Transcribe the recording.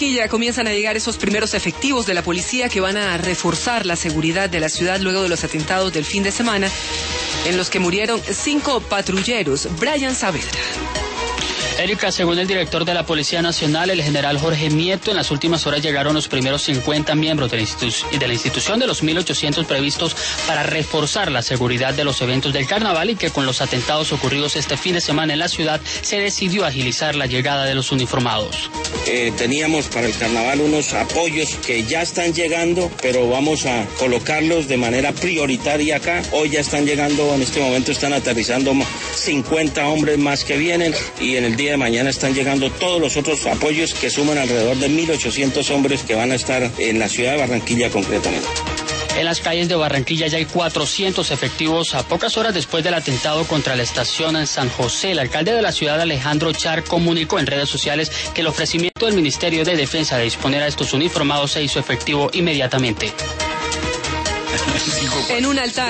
Barranquilla comienzan a llegar esos primeros efectivos de la policía que van a reforzar la seguridad de la ciudad luego de los atentados del fin de semana, en los que murieron 5 patrulleros. Brian Saavedra. Erika, según el director de la Policía Nacional, el general Jorge Nieto, en las últimas horas llegaron los primeros 50 miembros de la institución de los 1.800 previstos para reforzar la seguridad de los eventos del carnaval, y que con los atentados ocurridos este fin de semana en la ciudad se decidió agilizar la llegada de los uniformados. Teníamos para el carnaval unos apoyos que ya están llegando, pero vamos a colocarlos de manera prioritaria acá. Hoy ya están llegando, en este momento están aterrizando 50 hombres más que vienen, y en el día de mañana están llegando todos los otros apoyos que suman alrededor de 1.800 hombres que van a estar en la ciudad de Barranquilla concretamente. En las calles de Barranquilla ya hay 400 efectivos a pocas horas después del atentado contra la estación en San José. El alcalde de la ciudad, Alejandro Char, comunicó en redes sociales que el ofrecimiento del Ministerio de Defensa de disponer a estos uniformados se hizo efectivo inmediatamente. En un altar